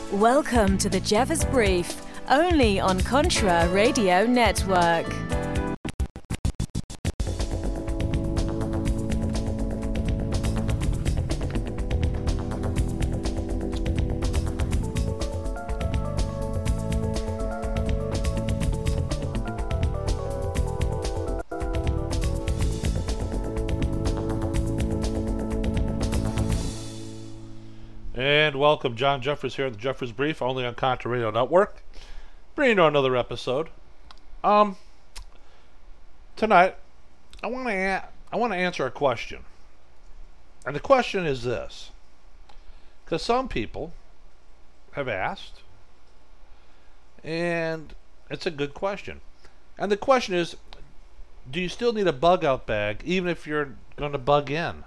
Welcome to the Jeffers Brief, only on Contra Radio Network. And welcome, John Jeffers here at the Jeffers Brief, only on Contra Radio Network. Bringing you another episode. Tonight, I want to answer a question, and the question is this: because some people have asked, and it's a good question. And the question is, do you still need a bug out bag, even if you're going to bug in?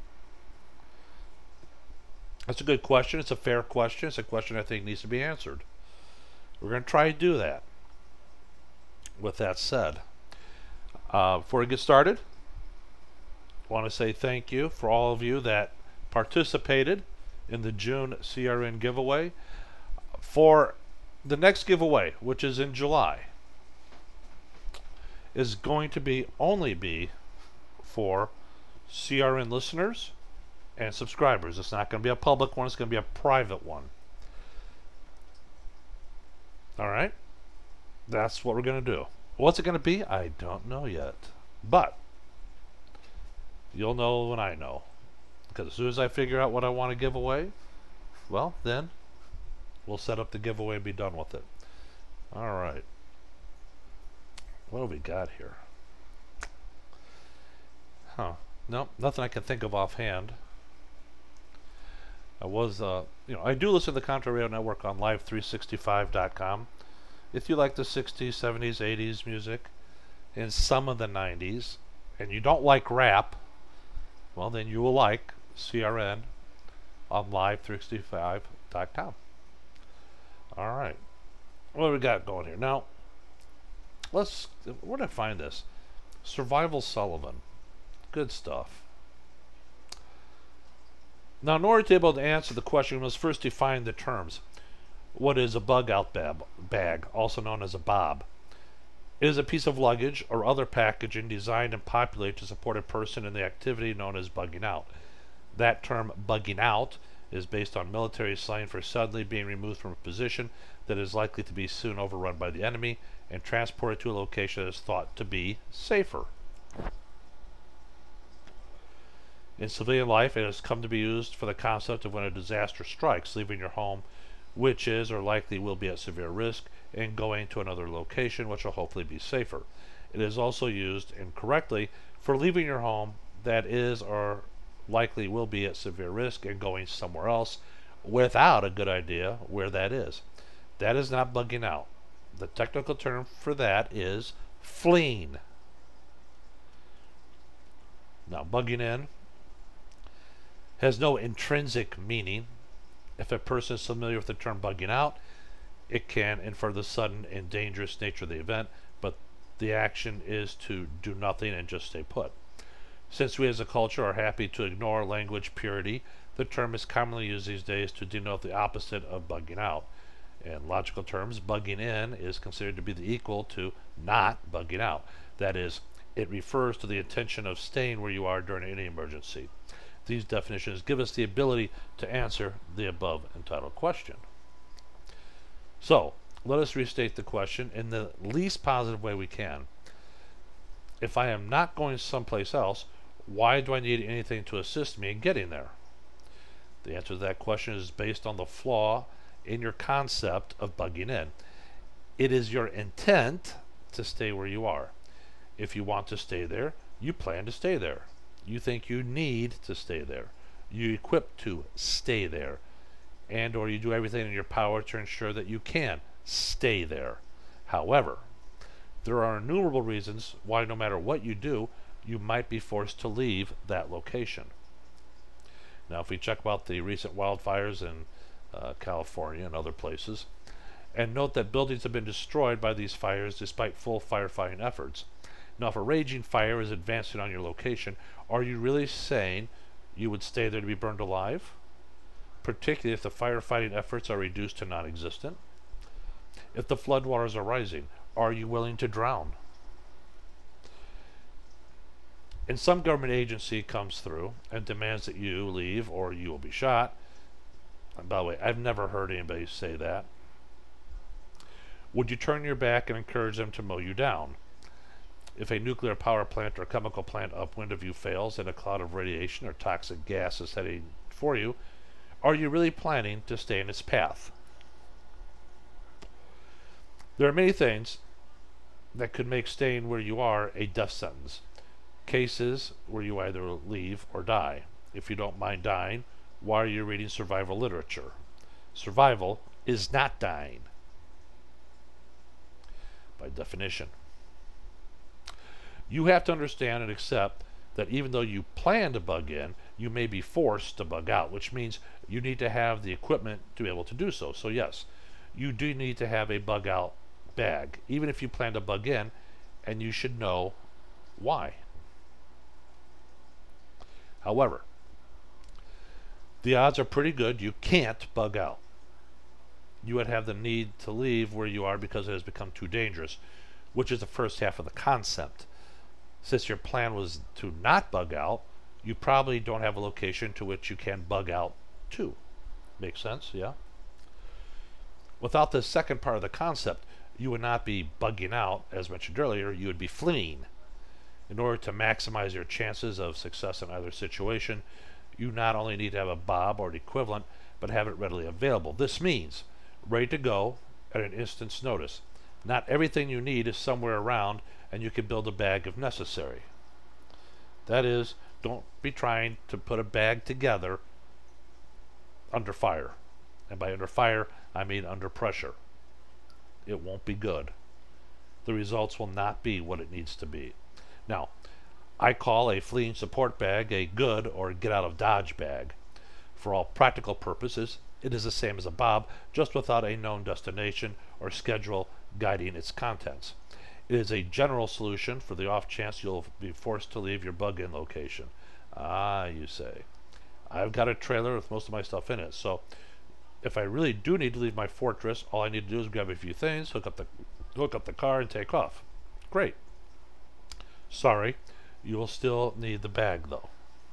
That's a good question. It's a fair question. It's a question I think needs to be answered. We're going to try to do that. With that said, before we get started, I want to say thank you for all of you that participated in the June CRN giveaway. For the next giveaway, which is in July, is going to only be for CRN listeners and subscribers. It's not going to be a public one. It's going to be a private one. Alright? That's what we're going to do. What's it going to be? I don't know yet. But you'll know when I know. Because as soon as I figure out what I want to give away, well, then we'll set up the giveaway and be done with it. Alright. What do we got here? Nope, nothing I can think of offhand. I do listen to the Contra Radio Network on live365.com. If you like the 60s, 70s, 80s music, and some of the 90s, and you don't like rap, well, then you will like CRN on live365.com. All right. What do we got going here? Now, where did I find this? Survival Sullivan. Good stuff. Now, in order to be able to answer the question, we must first define the terms. What is a bug-out bag, also known as a BOB? It is a piece of luggage or other packaging designed and populated to support a person in the activity known as bugging out. That term, bugging out, is based on military slang for suddenly being removed from a position that is likely to be soon overrun by the enemy and transported to a location that is thought to be safer. In civilian life, it has come to be used for the concept of when a disaster strikes, leaving your home, which is or likely will be at severe risk, and going to another location, which will hopefully be safer. It is also used incorrectly for leaving your home that is or likely will be at severe risk and going somewhere else without a good idea where that is. That is not bugging out. The technical term for that is fleeing. Now, bugging in has no intrinsic meaning. If a person is familiar with the term bugging out, it can infer the sudden and dangerous nature of the event, but the action is to do nothing and just stay put. Since we as a culture are happy to ignore language purity, the term is commonly used these days to denote the opposite of bugging out. In logical terms, bugging in is considered to be the equal to not bugging out. That is, it refers to the intention of staying where you are during any emergency. These definitions give us the ability to answer the above entitled question. So, let us restate the question in the least positive way we can. If I am not going someplace else, why do I need anything to assist me in getting there? The answer to that question is based on the flaw in your concept of bugging in. It is your intent to stay where you are. If you want to stay there, you plan to stay there. You think you need to stay there. You equip to stay there. And or you do everything in your power to ensure that you can stay there. However, there are innumerable reasons why no matter what you do, you might be forced to leave that location. Now, if we check about the recent wildfires in California and other places, and note that buildings have been destroyed by these fires despite full firefighting efforts. Now, if a raging fire is advancing on your location, are you really saying you would stay there to be burned alive? particularly if the firefighting efforts are reduced to non-existent. If the floodwaters are rising, are you willing to drown? And some government agency comes through and demands that you leave or you will be shot. And by the way, I've never heard anybody say that. Would you turn your back and encourage them to mow you down? If a nuclear power plant or chemical plant upwind of you fails and a cloud of radiation or toxic gas is heading for you, are you really planning to stay in its path? There are many things that could make staying where you are a death sentence. Cases where you either leave or die. If you don't mind dying, why are you reading survival literature? Survival is not dying, by definition. You have to understand and accept that even though you plan to bug in, you may be forced to bug out, which means you need to have the equipment to be able to do so. So yes, you do need to have a bug out bag, even if you plan to bug in, and you should know why. However, the odds are pretty good you can't bug out. You would have the need to leave where you are because it has become too dangerous, which is the first half of the concept. Since your plan was to not bug out, you probably don't have a location to which you can bug out to. Makes sense, yeah? Without the second part of the concept, you would not be bugging out, as mentioned earlier, you would be fleeing. In order to maximize your chances of success in either situation, you not only need to have a bob or the equivalent, but have it readily available. This means ready to go at an instant's notice. Not everything you need is somewhere around, and you can build a bag if necessary. That is, don't be trying to put a bag together under fire. And by under fire, I mean under pressure. It won't be good. The results will not be what it needs to be. Now, I call a fleeing support bag a good or get out of dodge bag. For all practical purposes, it is the same as a bob, just without a known destination or schedule guiding its contents. It is a general solution for the off chance you'll be forced to leave your bug-in location. Ah, you say. I've got a trailer with most of my stuff in it, so if I really do need to leave my fortress, all I need to do is grab a few things, hook up the car, and take off. Great. Sorry, you will still need the bag, though.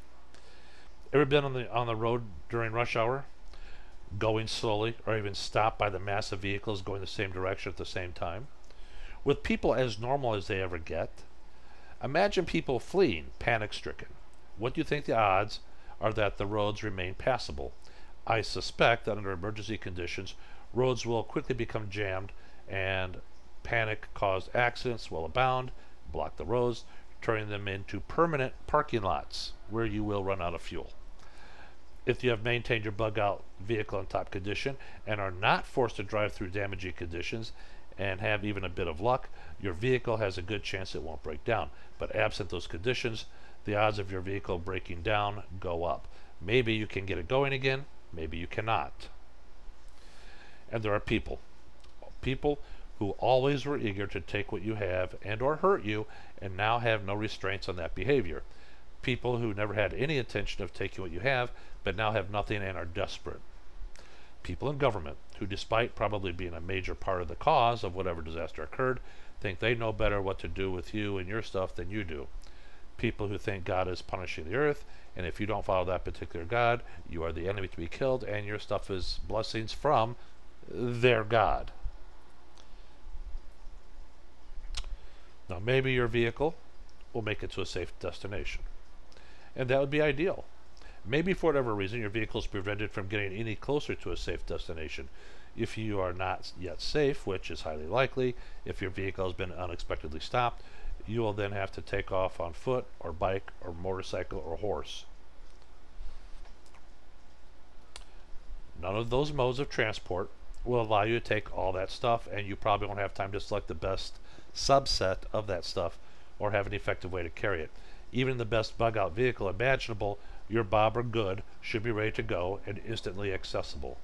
Ever been on the road during rush hour, going slowly, or even stopped by the massive vehicles going the same direction at the same time? With people as normal as they ever get, imagine people fleeing, panic-stricken. What do you think the odds are that the roads remain passable? I suspect that under emergency conditions, roads will quickly become jammed and panic-caused accidents will abound, block the roads, turning them into permanent parking lots where you will run out of fuel. If you have maintained your bug-out vehicle in top condition and are not forced to drive through damaging conditions and have even a bit of luck, your vehicle has a good chance it won't break down. But absent those conditions, the odds of your vehicle breaking down go up. Maybe you can get it going again, maybe you cannot. And there are people who always were eager to take what you have and or hurt you and now have no restraints on that behavior. People who never had any intention of taking what you have but now have nothing and are desperate. People in government who, despite probably being a major part of the cause of whatever disaster occurred, think they know better what to do with you and your stuff than you do. People who think God is punishing the earth, and if you don't follow that particular God, you are the enemy to be killed and your stuff is blessings from their God. Now, maybe your vehicle will make it to a safe destination, and that would be ideal. Maybe for whatever reason your vehicle is prevented from getting any closer to a safe destination. If you are not yet safe, which is highly likely, if your vehicle has been unexpectedly stopped, you will then have to take off on foot or bike or motorcycle or horse. None of those modes of transport will allow you to take all that stuff, and you probably won't have time to select the best subset of that stuff or have an effective way to carry it. Even in the best bug-out vehicle imaginable, your bob or good should be ready to go and instantly accessible.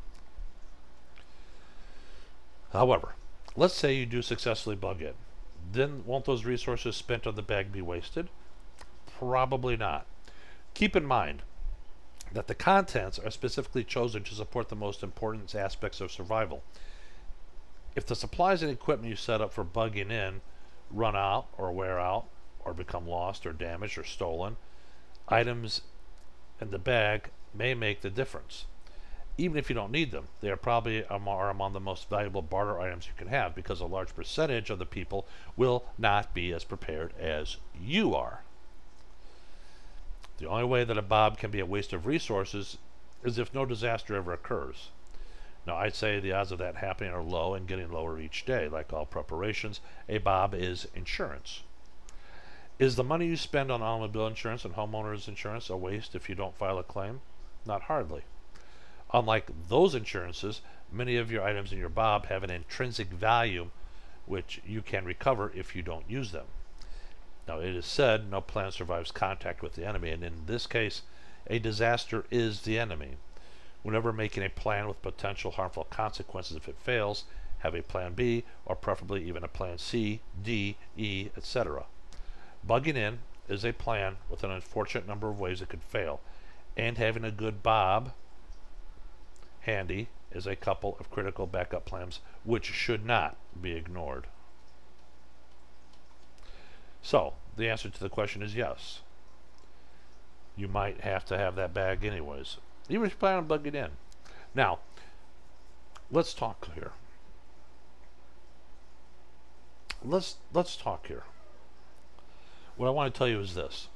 However, let's say you do successfully bug in. Then won't those resources spent on the bag be wasted? Probably not. Keep in mind that the contents are specifically chosen to support the most important aspects of survival. If the supplies and equipment you set up for bugging in run out or wear out or become lost or damaged or stolen, items in the bag may make the difference. Even if you don't need them, they are probably among the most valuable barter items you can have, because a large percentage of the people will not be as prepared as you are. The only way that a Bob can be a waste of resources is if no disaster ever occurs. Now, I'd say the odds of that happening are low and getting lower each day. Like all preparations, a Bob is insurance. Is the money you spend on automobile insurance and homeowners insurance a waste if you don't file a claim? Not hardly. Unlike those insurances, many of your items in your Bob have an intrinsic value which you can recover if you don't use them. Now, it is said no plan survives contact with the enemy, and in this case, a disaster is the enemy. Whenever making a plan with potential harmful consequences if it fails, have a plan B, or preferably even a plan C, D, E, etc. Bugging in is a plan with an unfortunate number of ways it could fail, and having a good Bob handy is a couple of critical backup plans which should not be ignored. So, the answer to the question is yes. You might have to have that bag anyways, even if you plan on bugging in. Now, let's talk here. Let's talk here. What I want to tell you is this.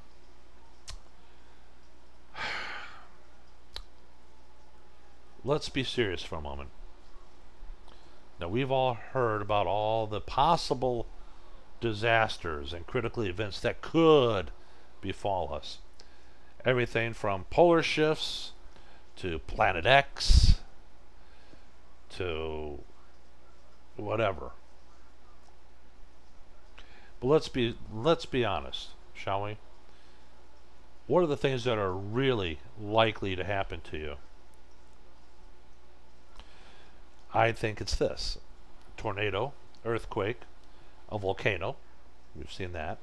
Let's be serious for a moment. Now, we've all heard about all the possible disasters and critical events that could befall us. Everything from polar shifts to Planet X to whatever. But let's be honest, shall we? What are the things that are really likely to happen to you? I think it's this: tornado, earthquake, a volcano. We've seen that.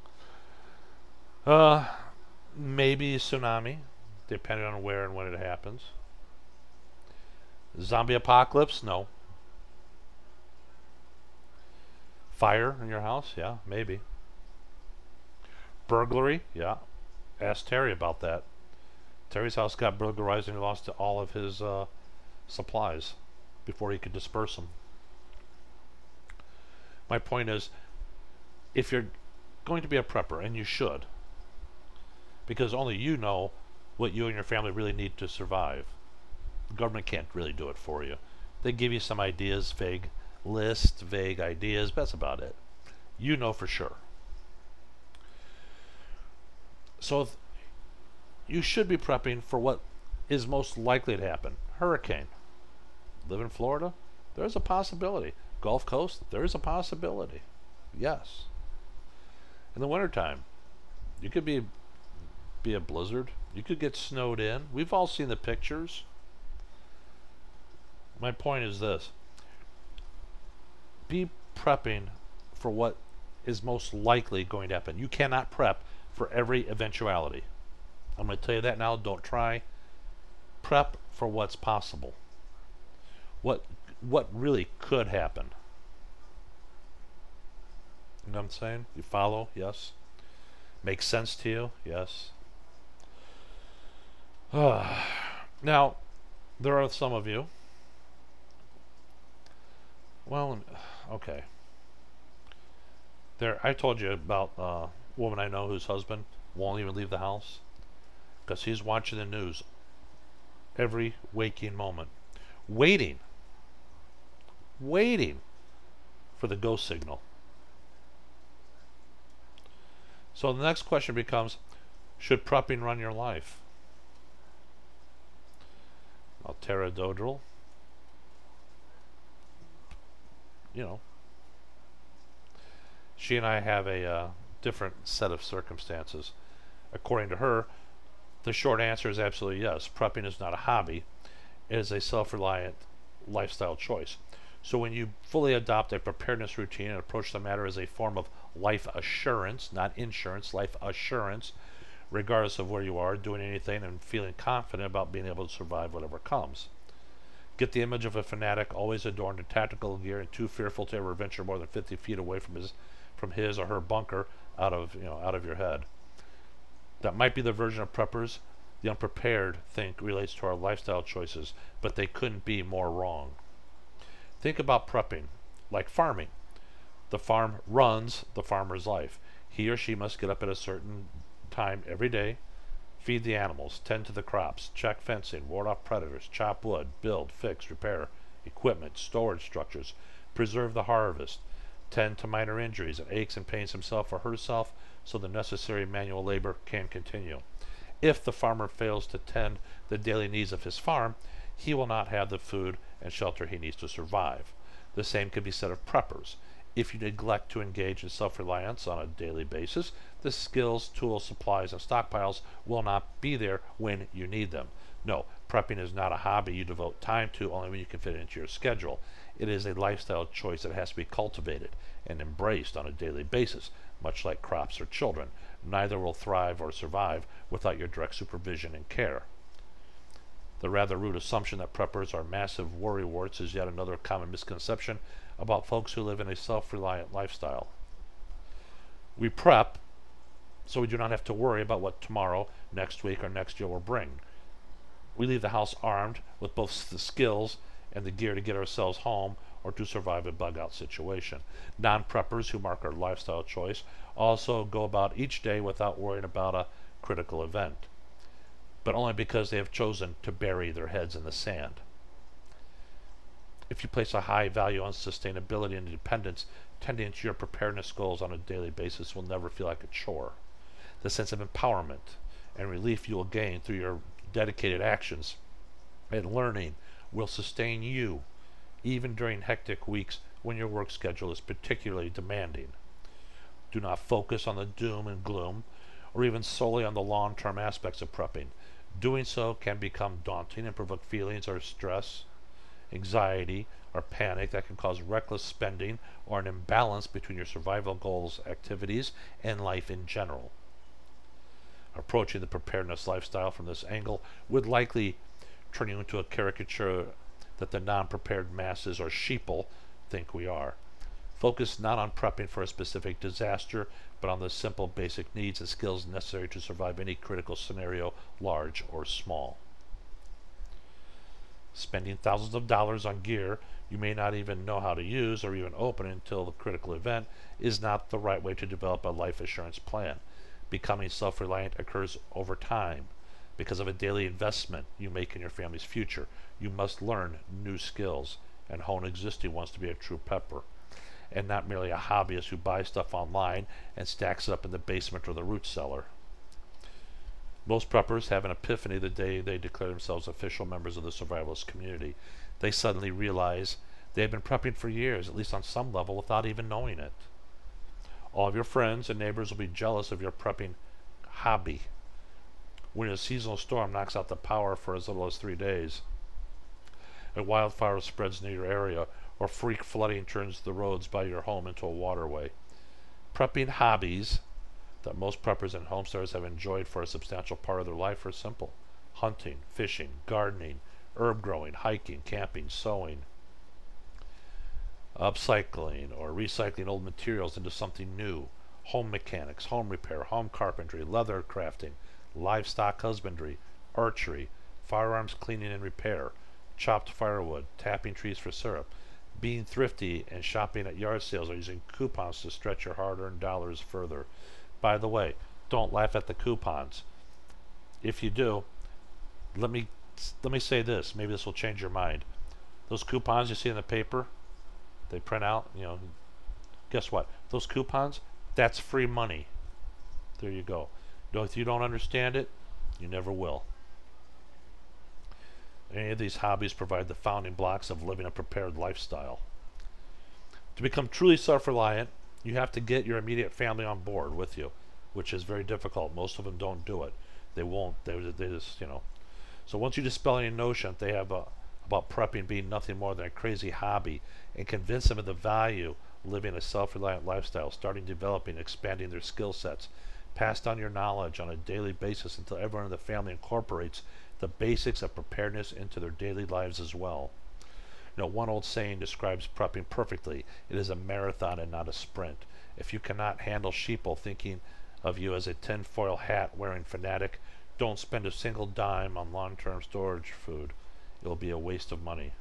Maybe a tsunami, depending on where and when it happens. Zombie apocalypse? No. Fire in your house? Yeah, maybe. Burglary? Yeah. Ask Terry about that. Terry's house got burglarized and he lost all of his supplies before he could disperse them. My point is, if you're going to be a prepper, and you should, because only you know what you and your family really need to survive. The government can't really do it for you. They give you some ideas, vague lists, vague ideas, but that's about it. You know for sure. So you should be prepping for what is most likely to happen. Hurricane. Live in Florida? There's a possibility. Gulf Coast? There's a possibility. Yes. In the wintertime, you could be a blizzard. You could get snowed in. We've all seen the pictures. My point is this: be prepping for what is most likely going to happen. You cannot prep for every eventuality. I'm going to tell you that now. Don't try. Prep for what's possible. What really could happen. You know what I'm saying? You follow? Yes. Makes sense to you? Yes. Now, there are some of you. Well, okay. I told you about a woman I know whose husband won't even leave the house because he's watching the news every waking moment, waiting for the go signal. So the next question becomes, should prepping run your life? Well, Tara Dodrell, she and I have a different set of circumstances. According to her, the short answer is absolutely yes. Prepping is not a hobby. It is a self-reliant lifestyle choice. So when you fully adopt a preparedness routine and approach the matter as a form of life assurance, not insurance, life assurance, regardless of where you are, doing anything and feeling confident about being able to survive whatever comes. Get the image of a fanatic always adorned in tactical gear and too fearful to ever venture more than 50 feet away from his or her bunker out of your head. That might be the version of preppers the unprepared think relates to our lifestyle choices, but they couldn't be more wrong. Think about prepping like farming. The farm runs the farmer's life. He or she must get up at a certain time every day, feed the animals, tend to the crops, check fencing, ward off predators, chop wood, build, fix, repair equipment, storage structures, preserve the harvest, tend to minor injuries and aches and pains himself or herself so the necessary manual labor can continue. If the farmer fails to tend the daily needs of his farm, he will not have the food and shelter he needs to survive. The same could be said of preppers. If you neglect to engage in self-reliance on a daily basis, the skills, tools, supplies, and stockpiles will not be there when you need them. No, prepping is not a hobby you devote time to only when you can fit it into your schedule. It is a lifestyle choice that has to be cultivated and embraced on a daily basis, much like crops or children. Neither will thrive or survive without your direct supervision and care. The rather rude assumption that preppers are massive worrywarts is yet another common misconception about folks who live in a self-reliant lifestyle. We prep so we do not have to worry about what tomorrow, next week, or next year will bring. We leave the house armed with both the skills and the gear to get ourselves home or to survive a bug-out situation. Non-preppers who mark our lifestyle choice also go about each day without worrying about a critical event, but only because they have chosen to bury their heads in the sand. If you place a high value on sustainability and independence, tending to your preparedness goals on a daily basis will never feel like a chore. The sense of empowerment and relief you will gain through your dedicated actions and learning will sustain you even during hectic weeks when your work schedule is particularly demanding. Do not focus on the doom and gloom or even solely on the long-term aspects of prepping. Doing so can become daunting and provoke feelings of stress, anxiety, or panic that can cause reckless spending or an imbalance between your survival goals, activities, and life in general. Approaching the preparedness lifestyle from this angle would likely turn you into a caricature that the non-prepared masses or sheeple think we are. Focus not on prepping for a specific disaster, but on the simple basic needs and skills necessary to survive any critical scenario, large or small. Spending thousands of dollars on gear you may not even know how to use or even open until the critical event is not the right way to develop a life assurance plan. Becoming self-reliant occurs over time because of a daily investment you make in your family's future. You must learn new skills and hone existing ones to be a true prepper, and not merely a hobbyist who buys stuff online and stacks it up in the basement or the root cellar. Most preppers have an epiphany the day they declare themselves official members of the survivalist community. They suddenly realize they have been prepping for years, at least on some level, without even knowing it. All of your friends and neighbors will be jealous of your prepping hobby. When a seasonal storm knocks out the power for as little as 3 days, a wildfire spreads near your area, or freak flooding turns the roads by your home into a waterway. Prepping hobbies that most preppers and homesteaders have enjoyed for a substantial part of their life are simple: hunting, fishing, gardening, herb growing, hiking, camping, sewing, upcycling or recycling old materials into something new, home mechanics, home repair, home carpentry, leather crafting, livestock husbandry, archery, firearms cleaning and repair, chopped firewood, tapping trees for syrup, being thrifty and shopping at yard sales or using coupons to stretch your hard-earned dollars further. By the way, don't laugh at the coupons. If you do, let me say this. Maybe this will change your mind. Those coupons you see in the paper, they print out, guess what? Those coupons, that's free money. There you go. If you don't understand it, you never will. Any of these hobbies provide the founding blocks of living a prepared lifestyle. To become truly self-reliant, you have to get your immediate family on board with you, which is very difficult. Most of them don't do it. They won't. They just, So once you dispel any notion that they have about prepping being nothing more than a crazy hobby and convince them of the value of living a self-reliant lifestyle, starting developing, expanding their skill sets, Pass down your knowledge on a daily basis until everyone in the family incorporates the basics of preparedness into their daily lives as well. One old saying describes prepping perfectly. It is a marathon and not a sprint. If you cannot handle sheeple thinking of you as a tinfoil hat wearing fanatic, don't spend a single dime on long-term storage food. It will be a waste of money.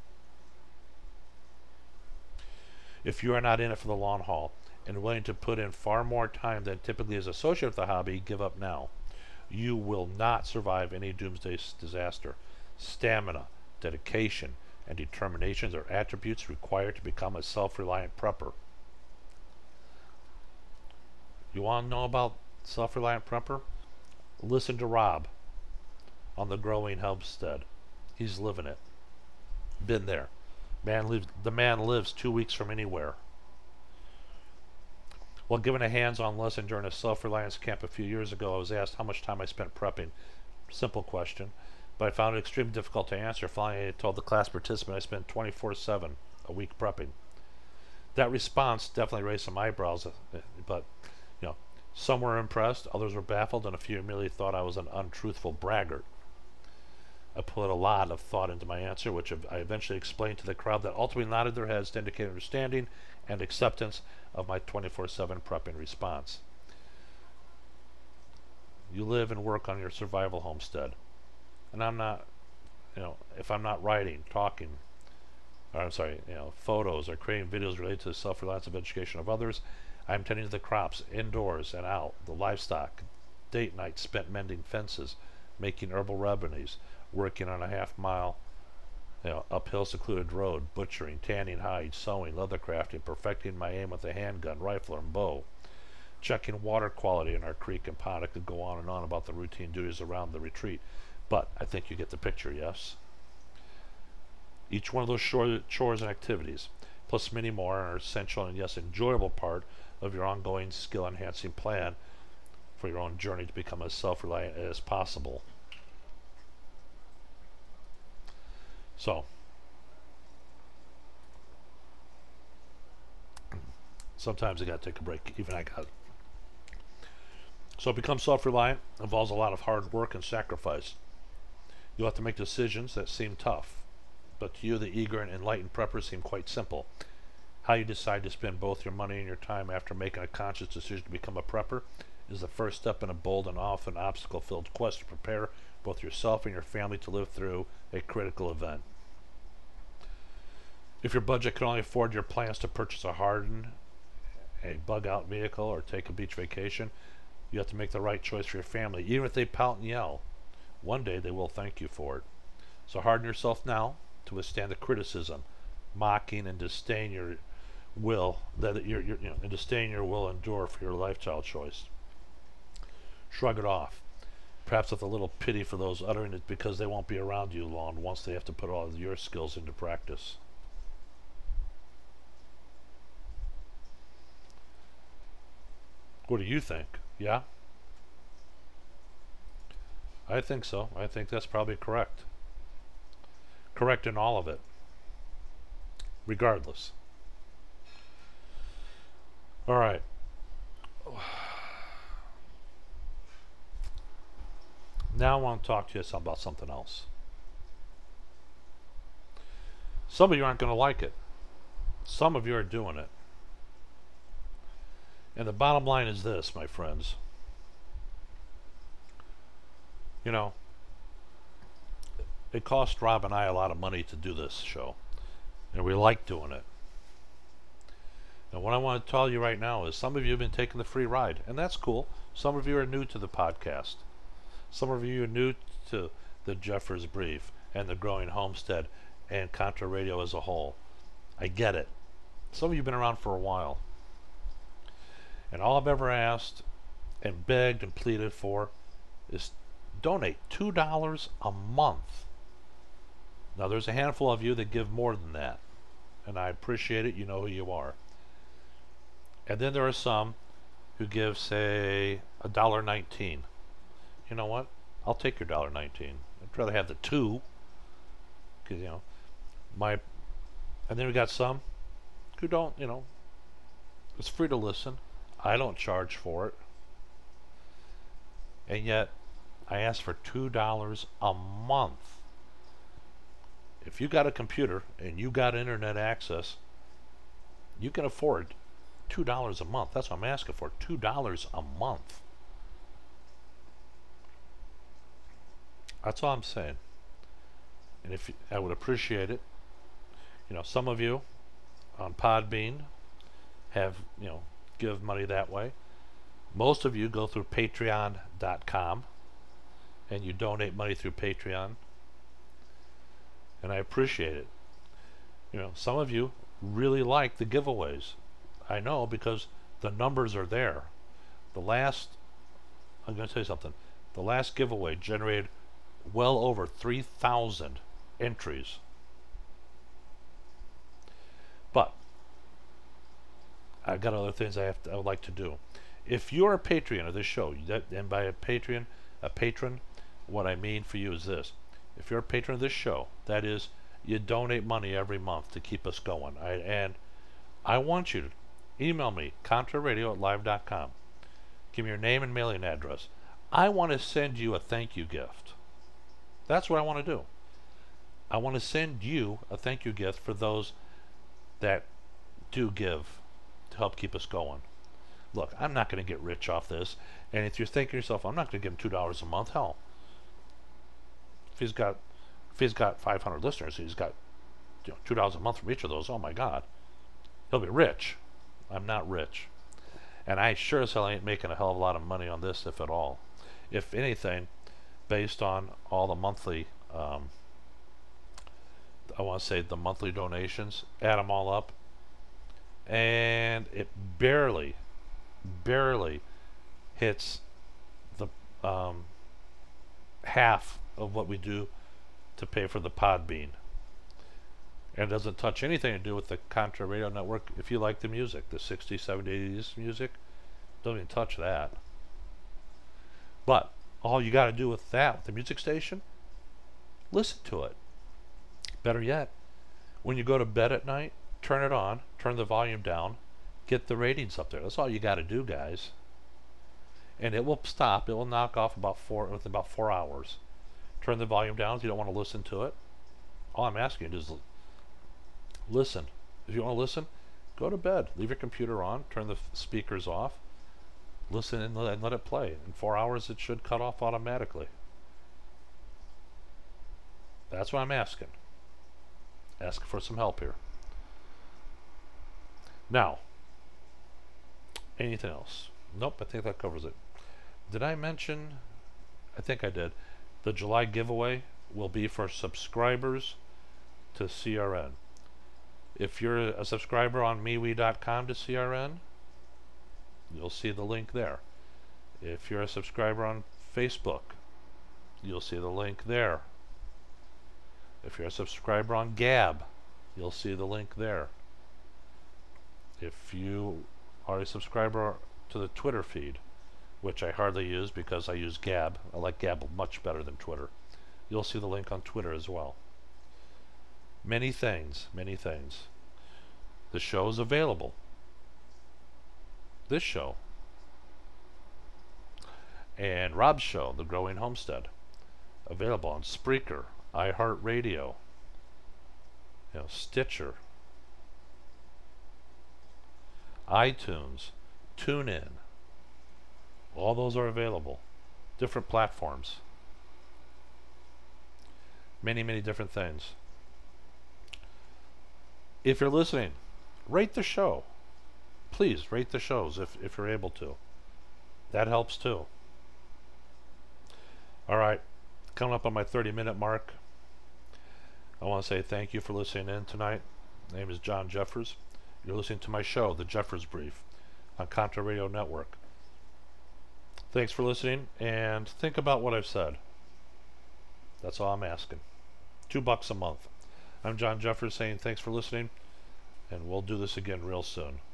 If you are not in it for the long haul and willing to put in far more time than typically is associated with the hobby, give up now. You will not survive any doomsday disaster. Stamina, dedication, and determination are attributes required to become a self-reliant prepper. You want to know about self-reliant prepper? Listen to Rob on the Growing Homestead. He's living it. Been there. The man lives 2 weeks from anywhere. While given a hands-on lesson during a self-reliance camp a few years ago, I was asked how much time I spent prepping. Simple question, but I found it extremely difficult to answer. Finally, I told the class participant I spent 24/7 a week prepping. That response definitely raised some eyebrows, but some were impressed, others were baffled, and a few merely thought I was an untruthful braggart. I put a lot of thought into my answer, which I eventually explained to the crowd that ultimately nodded their heads to indicate understanding and acceptance of my 24/7 prepping response. You live and work on your survival homestead. And I'm not, if I'm not writing, talking, photos or creating videos related to the self-reliance of education of others, I'm tending to the crops, indoors and out, the livestock, date nights spent mending fences, making herbal remedies, working on a half-mile uphill secluded road, butchering, tanning hides, sewing, leather crafting, perfecting my aim with a handgun, rifle, and bow, checking water quality in our creek and pond. I could go on and on about the routine duties around the retreat, but I think you get the picture, yes? Each one of those chores and activities, plus many more, are an essential and yes, enjoyable part of your ongoing skill-enhancing plan for your own journey to become as self-reliant as possible. So, sometimes I got to take a break. Even I got it. So, become self-reliant involves a lot of hard work and sacrifice. You'll have to make decisions that seem tough, but to you, the eager and enlightened prepper, seem quite simple. How you decide to spend both your money and your time after making a conscious decision to become a prepper is the first step in a bold and often obstacle-filled quest to prepare both yourself and your family to live through a critical event. If your budget can only afford your plans to purchase a hardened, a bug-out vehicle, or take a beach vacation, you have to make the right choice for your family. Even if they pout and yell, one day they will thank you for it. So harden yourself now to withstand the criticism, mocking, and disdain your will and disdain your will endure for your lifestyle choice. Shrug it off, perhaps with a little pity for those uttering it, because they won't be around you long once they have to put all of your skills into practice. What do you think? Yeah? I think so. I think that's probably correct. Correct in all of it. Regardless. All right. Now I want to talk to you about something else. Some of you aren't going to like it. Some of you are doing it. And the bottom line is this, my friends. It cost Rob and I a lot of money to do this show. And we like doing it. Now, what I want to tell you right now is some of you have been taking the free ride, and that's cool. Some of you are new to the podcast. Some of you are new to the Jeffers Brief and the Growing Homestead and Contra Radio as a whole. I get it. Some of you have been around for a while. And all I've ever asked and begged and pleaded for is donate $2 a month. Now, there's a handful of you that give more than that, and I appreciate it. You know who you are. And then there are some who give, say, $1.19. You know what? I'll take your $1.19. I'd rather have the two, because and then we got some who don't. It's free to listen. I don't charge for it. And yet, I asked for $2 a month. If you got a computer and you got internet access, you can afford $2 a month. That's what I'm asking for, $2 a month. That's all I'm saying. And if I would appreciate it, some of you on Podbean have, give money that way. Most of you go through patreon.com and you donate money through Patreon. And I appreciate it. Some of you really like the giveaways. I know, because the numbers are there. I'm going to tell you something. The last giveaway generated well over 3,000 entries. But I've got other things I would like to do. If you're a Patreon of this show, and by a patron, what I mean for you is this. If you're a patron of this show, that is, you donate money every month to keep us going. And I want you to email me, contraradio@live.com. Give me your name and mailing address. I want to send you a thank you gift. That's what I want to do. I want to send you a thank you gift for those that do give to help keep us going. Look, I'm not going to get rich off this. And if you're thinking to yourself, I'm not going to give him $2 a month, hell. If he's got 500 listeners, he's got $2 a month from each of those. Oh my God, he'll be rich. I'm not rich, and I sure as hell ain't making a hell of a lot of money on this, if at all. If anything, based on all the monthly, I want to say the monthly donations, add them all up, and it barely hits the half of what we do to pay for the Podbean. And it doesn't touch anything to do with the Contra Radio Network. If you like the music, the 60s, 70s, 80s music, don't even touch that. But all you got to do with the music station, listen to it. Better yet, when you go to bed at night, turn it on, turn the volume down, get the ratings up there. That's all you got to do, guys. And it will stop. It will knock off within about 4 hours. Turn the volume down if you don't want to listen to it. All I'm asking you is listen. If you want to listen, go to bed. Leave your computer on. Turn the speakers off. Listen and let it play. In 4 hours, it should cut off automatically. That's what I'm asking. Ask for some help here. Now, anything else? Nope, I think that covers it. Did I mention? I think I did. The July giveaway will be for subscribers to CRN. If you're a subscriber on MeWe.com to CRN, you'll see the link there. If you're a subscriber on Facebook, you'll see the link there. If you're a subscriber on Gab, you'll see the link there. If you are a subscriber to the Twitter feed, which I hardly use because I use Gab. I like Gab much better than Twitter. You'll see the link on Twitter as well. Many things, many things. The show is available. This show. And Rob's show, The Growing Homestead. Available on Spreaker, iHeartRadio, Stitcher, iTunes, TuneIn. All those are available. Different platforms. Many, many different things. If you're listening, rate the show. Please rate the shows if you're able to. That helps too. Alright, coming up on my 30-minute mark. I want to say thank you for listening in tonight. My name is John Jeffers. You're listening to my show, The Jeffers Brief, on Contra Radio Network. Thanks for listening, and think about what I've said. That's all I'm asking. $2 a month. I'm John Jeffers saying thanks for listening, and we'll do this again real soon.